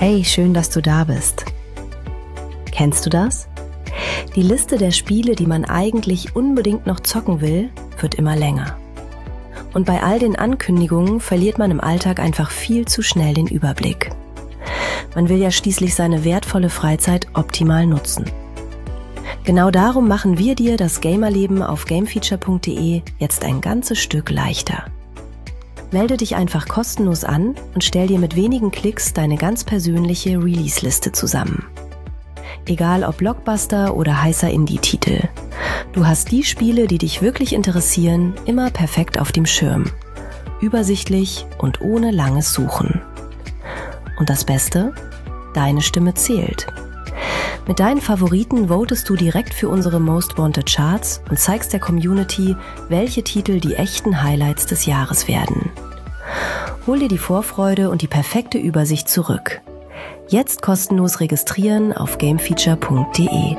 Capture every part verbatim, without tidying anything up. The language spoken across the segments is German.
Hey, schön, dass du da bist. Kennst du das? Die Liste der Spiele, die man eigentlich unbedingt noch zocken will, wird immer länger. Und bei all den Ankündigungen verliert man im Alltag einfach viel zu schnell den Überblick. Man will ja schließlich seine wertvolle Freizeit optimal nutzen. Genau darum machen wir dir das Gamerleben auf gamefeature punkt de jetzt ein ganzes Stück leichter. Melde dich einfach kostenlos an und stell dir mit wenigen Klicks deine ganz persönliche Release-Liste zusammen. Egal ob Blockbuster oder heißer Indie-Titel. Du hast die Spiele, die dich wirklich interessieren, immer perfekt auf dem Schirm. Übersichtlich und ohne langes Suchen. Und das Beste? Deine Stimme zählt. Mit deinen Favoriten votest du direkt für unsere Most Wanted Charts und zeigst der Community, welche Titel die echten Highlights des Jahres werden. Hol dir die Vorfreude und die perfekte Übersicht zurück. Jetzt kostenlos registrieren auf gamefeature punkt de.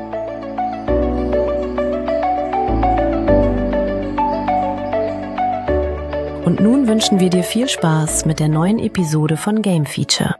Und nun wünschen wir dir viel Spaß mit der neuen Episode von GameFeature.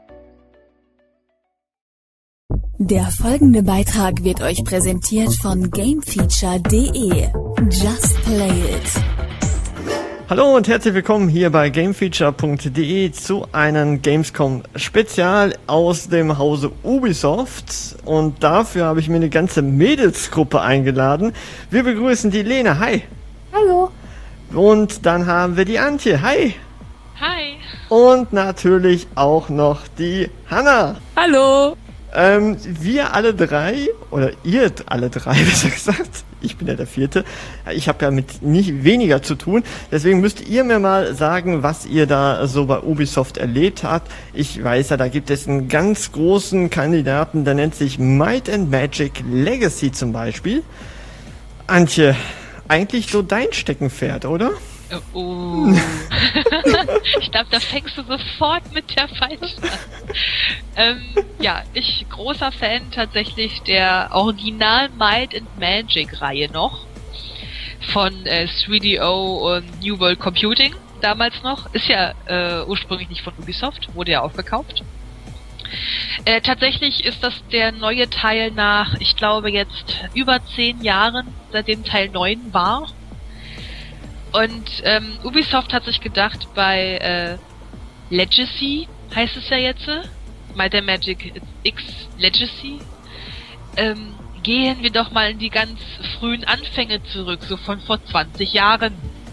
Der folgende Beitrag wird euch präsentiert von gamefeature punkt de. Just play it. Hallo und herzlich willkommen hier bei gamefeature punkt de zu einem Gamescom-Spezial aus dem Hause Ubisoft. Und dafür habe ich mir eine ganze Mädelsgruppe eingeladen. Wir begrüßen die Lena. Hi. Hallo. Und dann haben wir die Antje. Hi. Hi. Und natürlich auch noch die Hanna. Hallo. Ähm, wir alle drei, oder ihr alle drei, besser gesagt, ich bin ja der Vierte, ich habe ja mit nicht weniger zu tun, deswegen müsst ihr mir mal sagen, was ihr da so bei Ubisoft erlebt habt. Ich weiß ja, da gibt es einen ganz großen Kandidaten, der nennt sich Might and Magic Legacy zum Beispiel. Antje, eigentlich so dein Steckenpferd, oder? Oh. Ich glaube, da fängst du sofort mit der falschen an. Ähm, ja, ich großer Fan tatsächlich der Original Might and Magic Reihe noch. Von äh, drei D O und New World Computing damals noch. Ist ja äh, ursprünglich nicht von Ubisoft, wurde ja aufgekauft. Äh, tatsächlich ist das der neue Teil nach, ich glaube jetzt über zehn Jahren, seitdem Teil neun war. Und ähm, Ubisoft hat sich gedacht, bei äh, Legacy heißt es ja jetzt, Might and Magic X Legacy, ähm, gehen wir doch mal in die ganz frühen Anfänge zurück, so von vor zwanzig Jahren.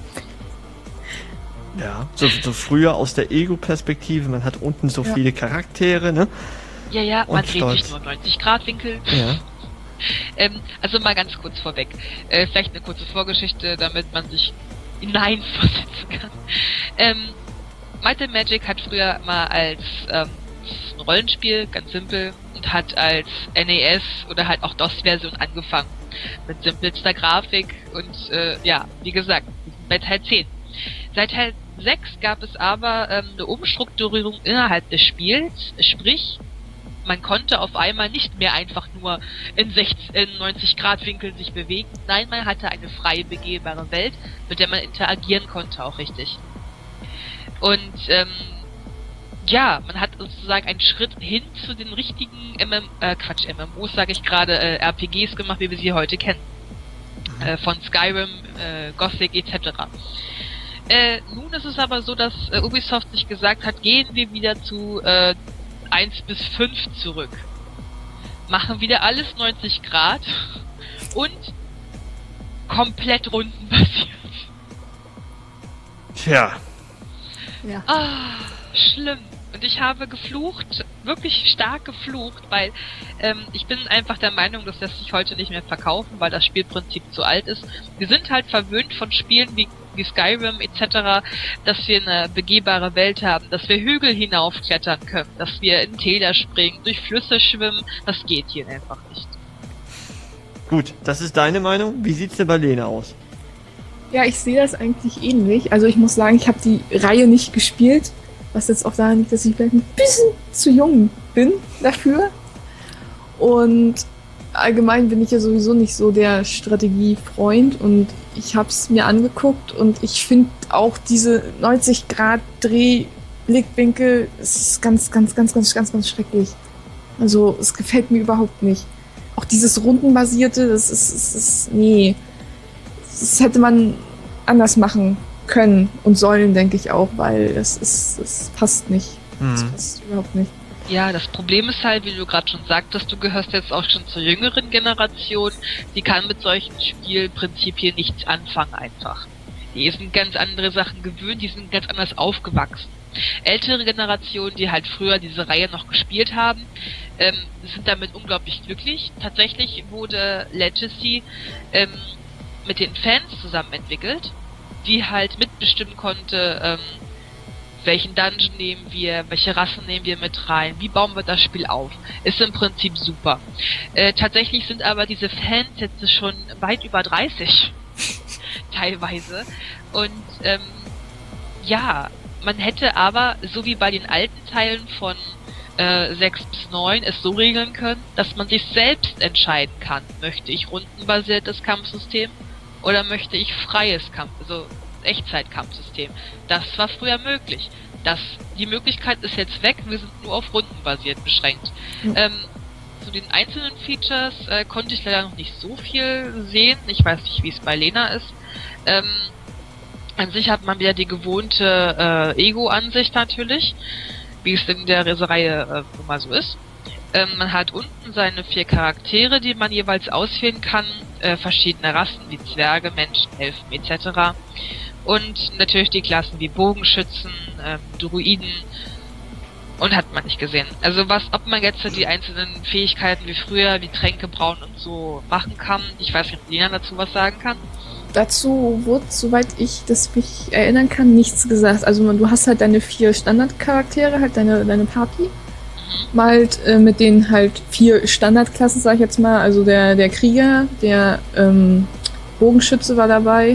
Ja, so, so früher aus der Ego-Perspektive, man hat unten so ja. viele Charaktere, ne? Ja, ja, Und man dreht stolz. sich nur neunzig Grad Winkel. Ja. ähm, also mal ganz kurz vorweg. Äh, vielleicht eine kurze Vorgeschichte, damit man sich hineinversetzen kann. Ähm, Might and Magic hat früher mal als ähm, ein Rollenspiel, ganz simpel, und hat als N E S oder halt auch DOS-Version angefangen. Mit simpelster Grafik und äh, ja, wie gesagt, bei Teil zehn. Seit Teil sechs gab es aber ähm, eine Umstrukturierung innerhalb des Spiels, sprich, man konnte auf einmal nicht mehr einfach nur in, sechzig, in neunzig Grad Winkeln sich bewegen. Nein, man hatte eine frei begehbare Welt, mit der man interagieren konnte, auch richtig. Und ähm, ja, man hat sozusagen einen Schritt hin zu den richtigen M M, äh, Quatsch, M M Os, sage ich gerade, äh, R P Gs gemacht, wie wir sie heute kennen. Äh, von Skyrim, äh, Gothic et cetera. Äh, nun ist es aber so, dass äh, Ubisoft sich gesagt hat, gehen wir wieder zu äh, eins bis fünf zurück. Machen wieder alles neunzig Grad und komplett rundenbasiert. Tja. Ja. Ah, schlimm. Und ich habe geflucht, wirklich stark geflucht, weil ähm, ich bin einfach der Meinung, das lässt sich heute nicht mehr verkaufen, weil das Spielprinzip zu alt ist. Wir sind halt verwöhnt von Spielen wie, wie Skyrim et cetera, dass wir eine begehbare Welt haben, dass wir Hügel hinaufklettern können, dass wir in Täler springen, durch Flüsse schwimmen. Das geht hier einfach nicht. Gut, das ist deine Meinung. Wie sieht's denn bei Lena aus? Ja, ich sehe das eigentlich ähnlich. Also ich muss sagen, ich habe die Reihe nicht gespielt, was jetzt auch daran liegt, dass ich vielleicht ein bisschen zu jung bin dafür. Und allgemein bin ich ja sowieso nicht so der Strategiefreund und ich habe es mir angeguckt und ich finde auch diese neunzig Grad Dreh Blickwinkel, es ist ganz, ganz, ganz, ganz, ganz, ganz schrecklich. Also, es gefällt mir überhaupt nicht. Auch dieses Rundenbasierte, das ist, das ist, nee. Das hätte man anders machen können und sollen, denke ich auch, weil es ist, es passt nicht. Es Hm. passt überhaupt nicht. Ja, das Problem ist halt, wie du gerade schon sagtest, du gehörst jetzt auch schon zur jüngeren Generation, die kann mit solchen Spielprinzipien nichts anfangen einfach. Die sind ganz andere Sachen gewöhnt, die sind ganz anders aufgewachsen. Ältere Generationen, die halt früher diese Reihe noch gespielt haben, ähm, sind damit unglaublich glücklich. Tatsächlich wurde Legacy ähm, mit den Fans zusammen entwickelt, die halt mitbestimmen konnte, ähm, welchen Dungeon nehmen wir, welche Rassen nehmen wir mit rein, wie bauen wir das Spiel auf. Ist im Prinzip super. Äh, tatsächlich sind aber diese Fans jetzt schon weit über dreißig. Teilweise. Und ähm, ja, man hätte aber, so wie bei den alten Teilen von äh, sechs bis neun, es so regeln können, dass man sich selbst entscheiden kann. Möchte ich rundenbasiertes Kampfsystem oder möchte ich freies Kampf, also Echtzeitkampfsystem. Das war früher möglich. Das, die Möglichkeit ist jetzt weg, wir sind nur auf rundenbasiert beschränkt. Mhm. Ähm, zu den einzelnen Features äh, konnte ich leider noch nicht so viel sehen. Ich weiß nicht, wie es bei Lena ist. Ähm, an sich hat man wieder die gewohnte äh, Ego-Ansicht natürlich, wie es in der Reihe äh, nun mal so ist. Ähm, man hat unten seine vier Charaktere, die man jeweils auswählen kann, äh, verschiedene Rassen wie Zwerge, Menschen, Elfen et cetera. Und natürlich die Klassen wie Bogenschützen, ähm, Druiden und hat man nicht gesehen. Also was, ob man jetzt die einzelnen Fähigkeiten wie früher, wie Tränke brauen und so machen kann, ich weiß nicht, ob Lena dazu was sagen kann. Dazu wurde, soweit ich das mich erinnern kann, nichts gesagt. Also man, du hast halt deine vier Standardcharaktere, halt deine, deine Party. Mal halt, äh, mit denen halt vier Standardklassen, sag ich jetzt mal. Also der, der Krieger, der ähm, Bogenschütze war dabei,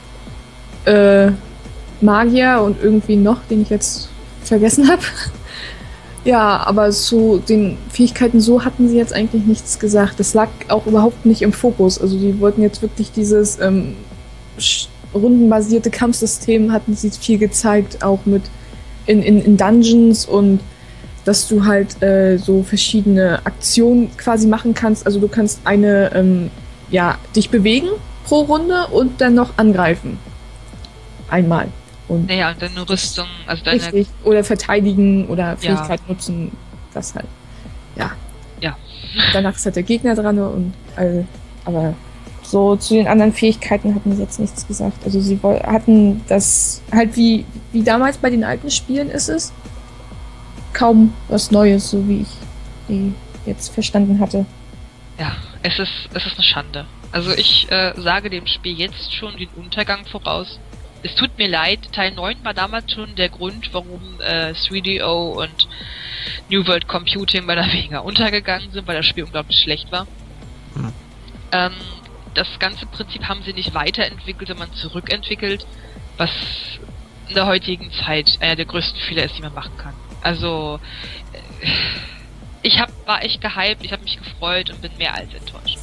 äh, Magier und irgendwie noch, den ich jetzt vergessen habe. Ja, aber zu den Fähigkeiten so hatten sie jetzt eigentlich nichts gesagt. Das lag auch überhaupt nicht im Fokus. Also die wollten jetzt wirklich dieses ähm, rundenbasierte Kampfsystem, hatten sie viel gezeigt, auch mit in, in, in Dungeons und dass du halt äh, so verschiedene Aktionen quasi machen kannst. Also du kannst eine, ähm, ja, dich bewegen pro Runde und dann noch angreifen. Einmal. Und Naja, und deine Rüstung, also deine... richtig. Oder verteidigen oder Ja. Fähigkeit nutzen. Das halt. Ja. Ja. Danach ist halt der Gegner dran und all, aber so zu den anderen Fähigkeiten hatten sie jetzt nichts gesagt. Also sie woll- hatten das halt wie, wie damals bei den alten Spielen ist es. Kaum was Neues, so wie ich die jetzt verstanden hatte. Ja, es ist, es ist eine Schande. Also ich äh, sage dem Spiel jetzt schon den Untergang voraus. Es tut mir leid, Teil neun war damals schon der Grund, warum äh, drei D O und New World Computing bei der weniger untergegangen sind, weil das Spiel unglaublich schlecht war. Hm. Ähm, das ganze Prinzip haben sie nicht weiterentwickelt, sondern zurückentwickelt, was in der heutigen Zeit einer der größten Fehler ist, die man machen kann. Also äh, ich hab, war echt gehypt, ich habe mich gefreut und bin mehr als enttäuscht.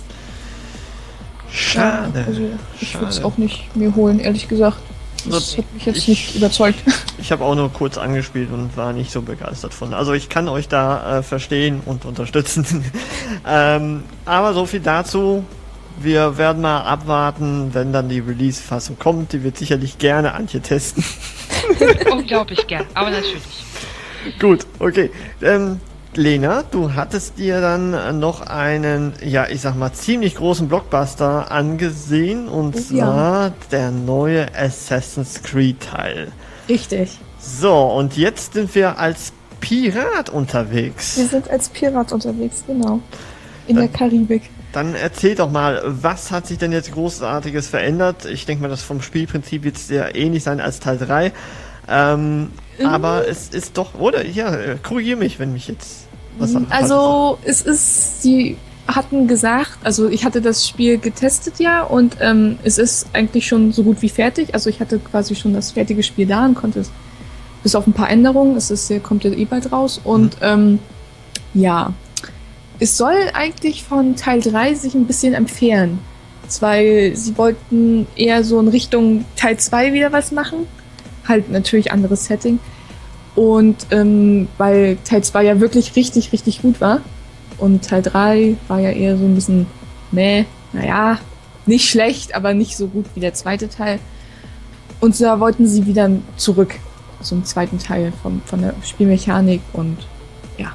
Schade. Ja, also ich würde es Schade. auch nicht mir holen, ehrlich gesagt. Das So, hat mich jetzt ich- nicht überzeugt. Ich habe auch nur kurz angespielt und war nicht so begeistert von. Also ich kann euch da äh, verstehen und unterstützen. ähm, aber so viel dazu. Wir werden mal abwarten, wenn dann die Release-Fassung kommt. Die wird sicherlich gerne Antje testen. Unglaublich gern, aber natürlich. Gut, okay. Ähm, Lena, du hattest dir dann äh, noch einen, ja, ich sag mal, ziemlich großen Blockbuster angesehen. Und Oh, zwar der neue Assassin's Creed Teil. Richtig. So, und jetzt sind wir als Pirat unterwegs. Wir sind als Pirat unterwegs, genau. In der Karibik. Dann erzähl doch mal, was hat sich denn jetzt Großartiges verändert? Ich denke mal, das vom Spielprinzip wird sehr ähnlich sein als Teil drei. Ähm, Mhm. Aber es ist doch, oder? Ja, äh, korrigier mich, wenn mich jetzt was an- Also es ist, sie hatten gesagt, also ich hatte das Spiel getestet ja und ähm, es ist eigentlich schon so gut wie fertig. Also ich hatte quasi schon das fertige Spiel da und konnte es bis auf ein paar Änderungen, es ist ja, kommt ja eh bald raus und ähm, ja, es soll eigentlich von Teil drei sich ein bisschen entfernen, weil sie wollten eher so in Richtung Teil zwei wieder was machen, halt natürlich anderes Setting. Und ähm, weil Teil zwei ja wirklich richtig, richtig gut war. Und Teil drei war ja eher so ein bisschen, meh, naja, nicht schlecht, aber nicht so gut wie der zweite Teil. Und so wollten sie wieder zurück zum zweiten Teil vom, von der Spielmechanik und ja,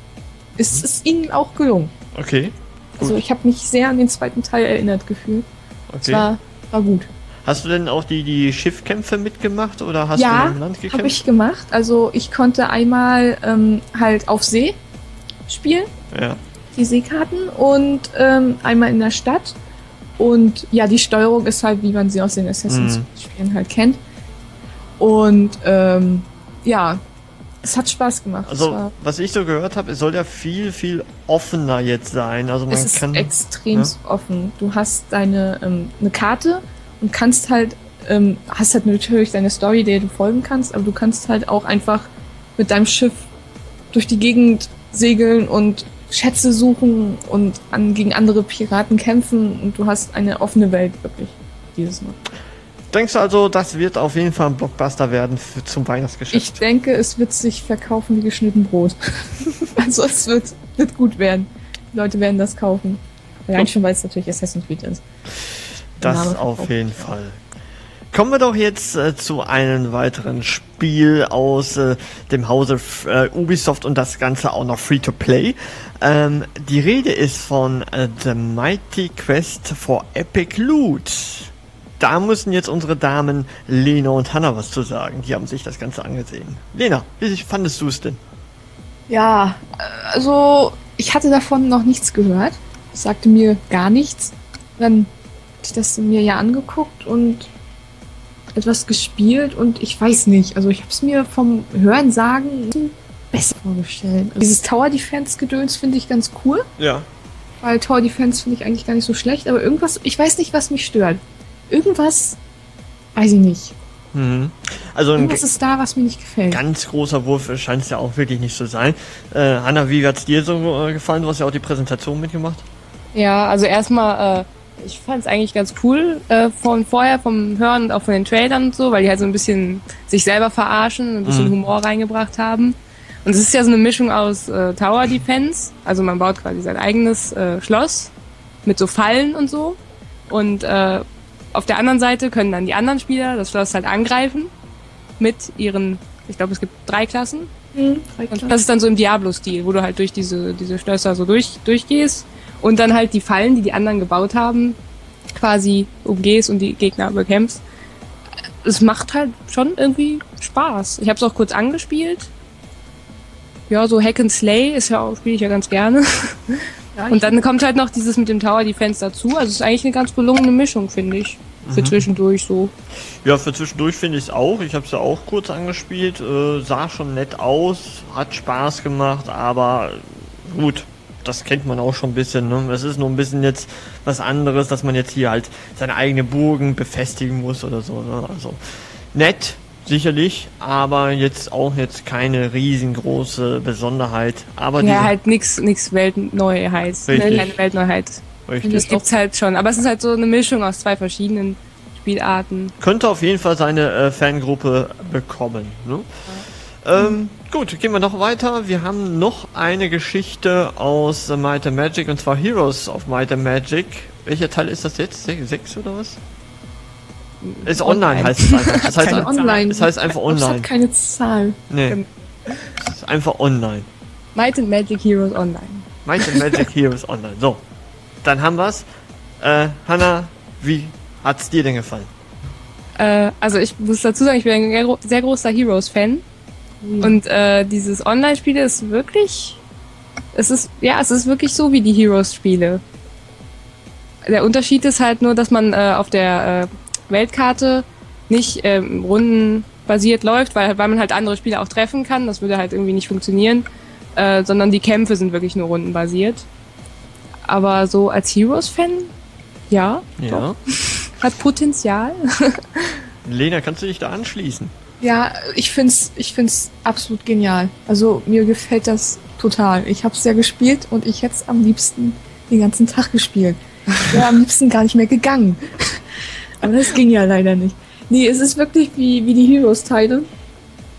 es ist ihnen auch gelungen. Okay. Gut. Also ich habe mich sehr an den zweiten Teil erinnert gefühlt. Okay. Es war, war gut. Hast du denn auch die, die Schiffkämpfe mitgemacht oder hast ja, du im Land gekämpft? Ja, habe ich gemacht. Also ich konnte einmal ähm, halt auf See spielen, ja. die Seekarten, und ähm, einmal in der Stadt. Und ja, die Steuerung ist halt, wie man sie aus den Assassin's-Spielen mhm. halt kennt. Und ähm, ja, es hat Spaß gemacht. Also, was ich so gehört habe, es soll ja viel, viel offener jetzt sein. Also man es ist kann extrem ja? offen. Du hast deine ähm, eine Karte und kannst halt, ähm, hast halt natürlich deine Story, der du folgen kannst, aber du kannst halt auch einfach mit deinem Schiff durch die Gegend segeln und Schätze suchen und an, gegen andere Piraten kämpfen, und du hast eine offene Welt wirklich dieses Mal. Denkst du also, das wird auf jeden Fall ein Blockbuster werden für, zum Weihnachtsgeschäft? Ich denke, es wird sich verkaufen wie geschnitten Brot. Also es wird, wird gut werden. Die Leute werden das kaufen. Allein schon, weil es natürlich Assassin's Creed ist. Das auf jeden Fall. Kommen wir doch jetzt äh, zu einem weiteren Spiel aus äh, dem Hause äh, Ubisoft, und das Ganze auch noch Free-to-Play. Ähm, die Rede ist von äh, The Mighty Quest for Epic Loot. Da müssen jetzt unsere Damen Lena und Hanna was zu sagen. Die haben sich das Ganze angesehen. Lena, wie fandest du es denn? Ja, also ich hatte davon noch nichts gehört. Das sagte mir gar nichts. Dann habe ich das mir ja angeguckt und etwas gespielt, und ich weiß nicht. Also ich habe es mir vom Hörensagen besser vorgestellt. Also dieses Tower Defense Gedöns finde ich ganz cool. Ja. Weil Tower Defense finde ich eigentlich gar nicht so schlecht, aber irgendwas, ich weiß nicht, was mich stört. Irgendwas, weiß ich nicht. Mhm. Also irgendwas ist da, was mir nicht gefällt. Ganz großer Wurf scheint es ja auch wirklich nicht zu sein. Äh, Hanna, wie hat es dir so äh, gefallen? Du hast ja auch die Präsentation mitgemacht. Ja, also erstmal, äh, ich fand es eigentlich ganz cool äh, von vorher, vom Hören und auch von den Trailern und so, weil die halt so ein bisschen sich selber verarschen, ein bisschen mhm. Humor reingebracht haben. Und es ist ja so eine Mischung aus äh, Tower Defense, also man baut quasi sein eigenes äh, Schloss mit so Fallen und so. Und äh, auf der anderen Seite können dann die anderen Spieler das Schloss halt angreifen mit ihren, ich glaube, es gibt drei Klassen. Mhm, drei Klassen. Und das ist dann so im Diablo-Stil, wo du halt durch diese diese Schlösser so durch durchgehst und dann halt die Fallen, die die anderen gebaut haben, quasi umgehst und die Gegner bekämpfst. Es macht halt schon irgendwie Spaß. Ich habe es auch kurz angespielt. Ja, so Hack and Slay ist ja auch, spiele ich ja ganz gerne. Ja, und dann kommt halt noch dieses mit dem Tower Defense dazu. Also es ist eigentlich eine ganz gelungene Mischung, finde ich. Für mhm. zwischendurch so. Ja, für zwischendurch finde ich es auch. Ich habe es ja auch kurz angespielt. Äh, sah schon nett aus, hat Spaß gemacht, aber gut, das kennt man auch schon ein bisschen. Ne? Es ist nur ein bisschen jetzt was anderes, dass man jetzt hier halt seine eigene Burgen befestigen muss oder so. Ne? Also nett. Sicherlich, aber jetzt auch jetzt keine riesengroße Besonderheit. Aber ja, halt nix, nix Weltneuheit. Ne? Keine Weltneuheit. Richtig. Das gibt's halt schon. Aber es ist halt so eine Mischung aus zwei verschiedenen Spielarten. Könnte auf jeden Fall seine äh, Fangruppe bekommen. Ne? Ja. Ähm, gut, gehen wir noch weiter. Wir haben noch eine Geschichte aus äh, Might and Magic, und zwar Heroes of Might and Magic. Welcher Teil ist das jetzt? Se sechs oder was? Ist online, online heißt es einfach. Das heißt, online. Es heißt einfach online. Es hat keine Zahl. Nee. Es ist einfach online. Might and Magic Heroes Online. Might and Magic Heroes Online. So. Dann haben wir's. Äh, Hanna, wie hat's dir denn gefallen? Äh, also ich muss dazu sagen, ich bin ein sehr großer Heroes-Fan. Mhm. Und äh, dieses Online-Spiel ist wirklich, es ist, ja, es ist wirklich so wie die Heroes-Spiele. Der Unterschied ist halt nur, dass man äh, auf der äh, Weltkarte nicht ähm, rundenbasiert läuft, weil, weil man halt andere Spieler auch treffen kann. Das würde halt irgendwie nicht funktionieren. Äh, sondern die Kämpfe sind wirklich nur rundenbasiert. Aber so als Heroes-Fan, ja, ja. Doch. Hat Potenzial. Lena, kannst du dich da anschließen? Ja, ich find's, ich find's absolut genial. Also mir gefällt das total. Ich hab's ja gespielt und ich hätte es am liebsten den ganzen Tag gespielt. Ich wäre am liebsten gar nicht mehr gegangen. Aber das ging ja leider nicht. Nee, es ist wirklich wie, wie die Heroes-Teile.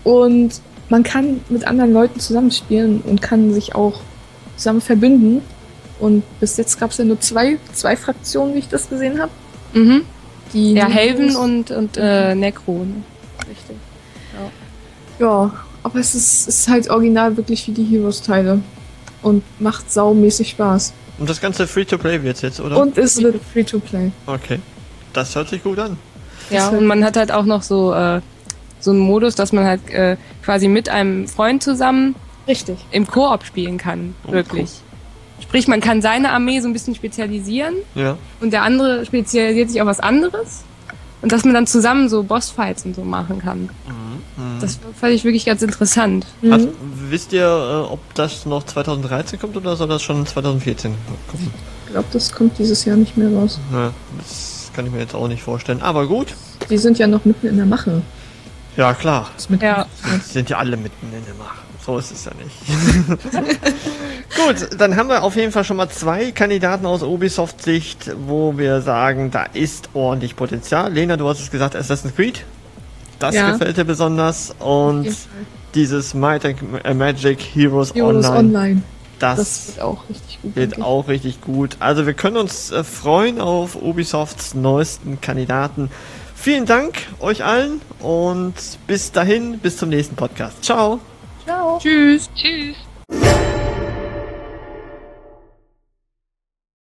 Und man kann mit anderen Leuten zusammenspielen und kann sich auch zusammen verbünden. Und bis jetzt gab es ja nur zwei, zwei Fraktionen, wie ich das gesehen habe. Mhm. Die Ja, Heroes- Haven und, und äh, Necro. Ne? Richtig. Ja, aber es ist, ist halt original wirklich wie die Heroes-Teile. Und macht saumäßig Spaß. Und das ganze Free-to-Play wird jetzt, oder? Und es wird Free-to-Play. Okay. Das hört sich gut an. Ja, und man hat halt auch noch so, äh, so einen Modus, dass man halt äh, quasi mit einem Freund zusammen Richtig. im Koop spielen kann. Oh, Wirklich. Sprich, man kann seine Armee so ein bisschen spezialisieren Ja. und der andere spezialisiert sich auf was anderes. Und dass man dann zusammen so Bossfights und so machen kann. Mhm. Das fand ich wirklich ganz interessant. Mhm. Hat, wisst ihr, äh, ob das noch zwanzig dreizehn kommt oder soll das schon zwanzig vierzehn kommen? Ich glaube, das kommt dieses Jahr nicht mehr raus. Ja, das kann ich mir jetzt auch nicht vorstellen. Aber gut. Die sind ja noch mitten in der Mache. Ja, klar. Das mit Ja. Die sind ja alle mitten in der Mache. So ist es ja nicht. Gut, dann haben wir auf jeden Fall schon mal zwei Kandidaten aus Ubisoft-Sicht, wo wir sagen, da ist ordentlich Potenzial. Lena, du hast es gesagt, Assassin's Creed. Das Ja. gefällt dir besonders. Und dieses Might and Magic Heroes, Heroes Online, Online. das, Das wird auch richtig gut. wird denke ich. auch richtig gut. Also wir können uns äh, freuen auf Ubisofts neuesten Kandidaten. Vielen Dank euch allen und bis dahin, bis zum nächsten Podcast. Ciao! Ciao. Tschüss. Tschüss.